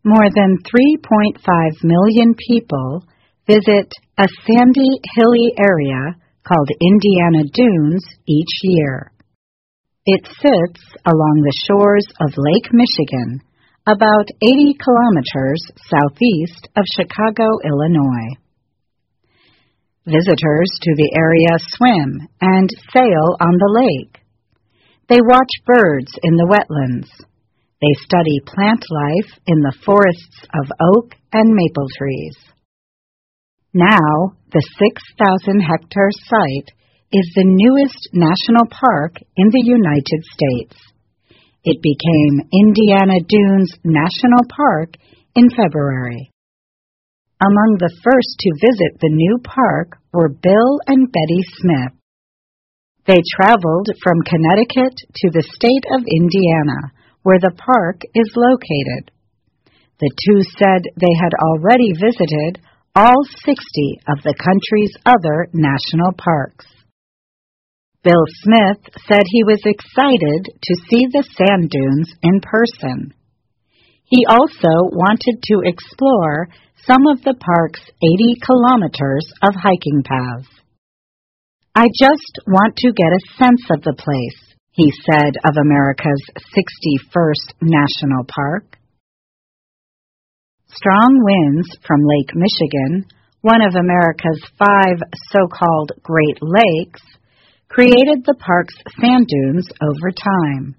More than 3.5 million people visit a sandy, hilly area called Indiana Dunes each year. It sits along the shores of Lake Michigan, about 80 kilometers southeast of Chicago, Illinois. Visitors to the area swim and sail on the lake. They watch birds in the wetlands. They study plant life in the forests of oak and maple trees. Now, the 6,000-hectare site is the newest national park in the United States. It became Indiana Dunes National Park in February. Among the first to visit the new park were Bill and Betty Smith. They traveled from Connecticut to the state of Indiana, where the park is located. The two said they had already visited all 60 of the country's other national parks. Bill Smith said he was excited to see the sand dunes in person. He also wanted to explore some of the park's 80 kilometers of hiking paths. "I just want to get a sense of the place," he said of America's 61st National Park. Strong winds from Lake Michigan, one of America's 5 so-called Great Lakes, created the park's sand dunes over time.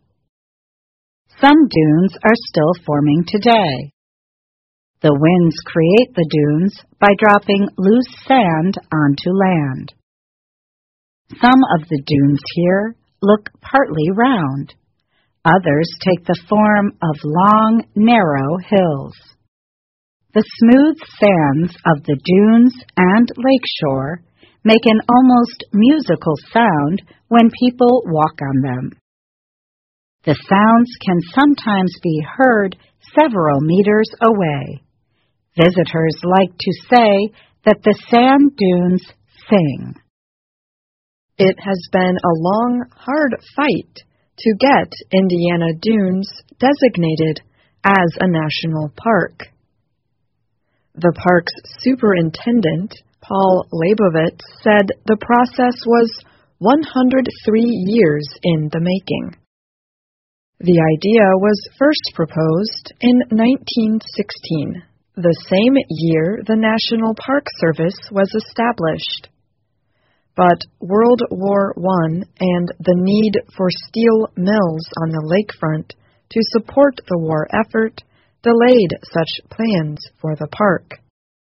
Some dunes are still forming today. The winds create the dunes by dropping loose sand onto land. Some of the dunes here look partly round. Others take the form of long, narrow hills. The smooth sands of the dunes and lakeshore make an almost musical sound when people walk on them. The sounds can sometimes be heard several meters away. Visitors like to say that the sand dunes sing. It has been a long, hard fight to get Indiana Dunes designated as a national park. The park's superintendent, Paul Leibovitz, said the process was 103 years in the making. The idea was first proposed in 1916, the same year the National Park Service was established. But World War I and the need for steel mills on the lakefront to support the war effort delayed such plans for the park.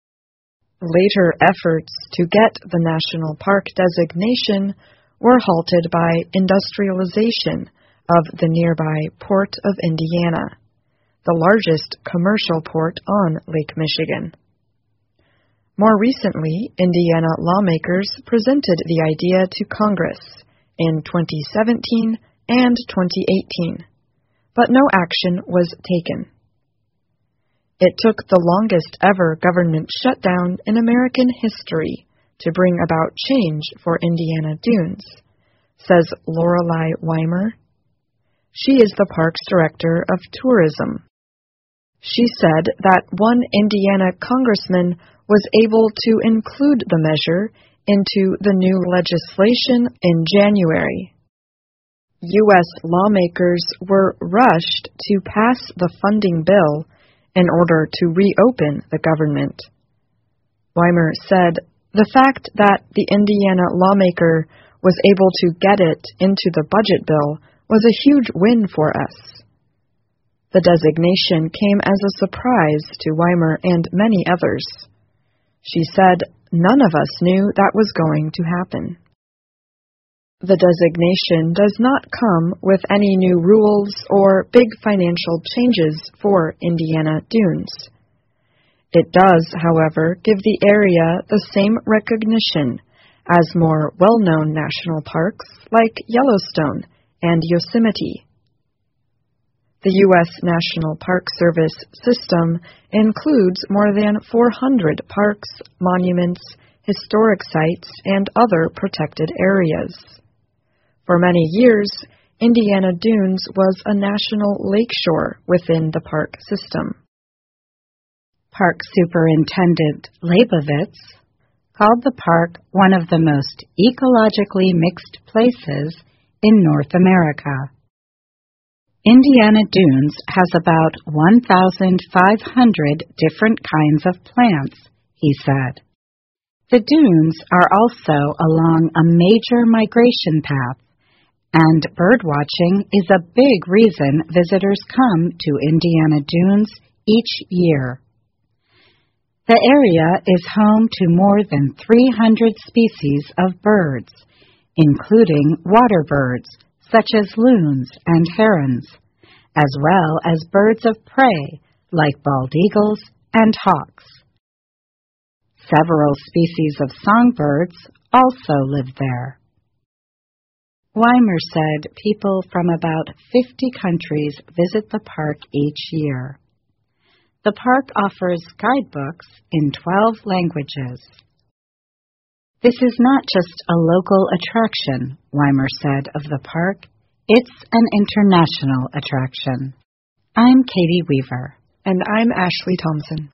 Later efforts to get the national park designation were halted by industrialization of the nearby Port of Indiana, the largest commercial port on Lake Michigan. More recently, Indiana lawmakers presented the idea to Congress in 2017 and 2018, but no action was taken. It took the longest ever government shutdown in American history to bring about change for Indiana Dunes, says Lorelei Weimer. She is the park's director of tourism. She said that one Indiana congressman was able to include the measure into the new legislation in January. U.S. lawmakers were rushed to pass the funding bill in order to reopen the government. Weimer said the fact that the Indiana lawmaker was able to get it into the budget bill was a huge win for us. The designation came as a surprise to Weimer and many others. She said, "None of us knew that was going to happen." The designation does not come with any new rules or big financial changes for Indiana Dunes. It does, however, give the area the same recognition as more well-known national parks like Yellowstone and Yosemite. The U.S. National Park Service system includes more than 400 parks, monuments, historic sites, and other protected areas. For many years, Indiana Dunes was a national lakeshore within the park system. Park Superintendent Leibovitz called the park one of the most ecologically mixed places in North America. Indiana Dunes has about 1,500 different kinds of plants, he said. The dunes are also along a major migration path, and birdwatching is a big reason visitors come to Indiana Dunes each year. The area is home to more than 300 species of birds, including water birds such as loons and herons, as well as birds of prey like bald eagles and hawks. Several species of songbirds also live there. Weimer said people from about 50 countries visit the park each year. The park offers guidebooks in 12 languages. This is not just a local attraction, Weimer said of the park. It's an international attraction. I'm Katie Weaver. And I'm Ashley Thompson.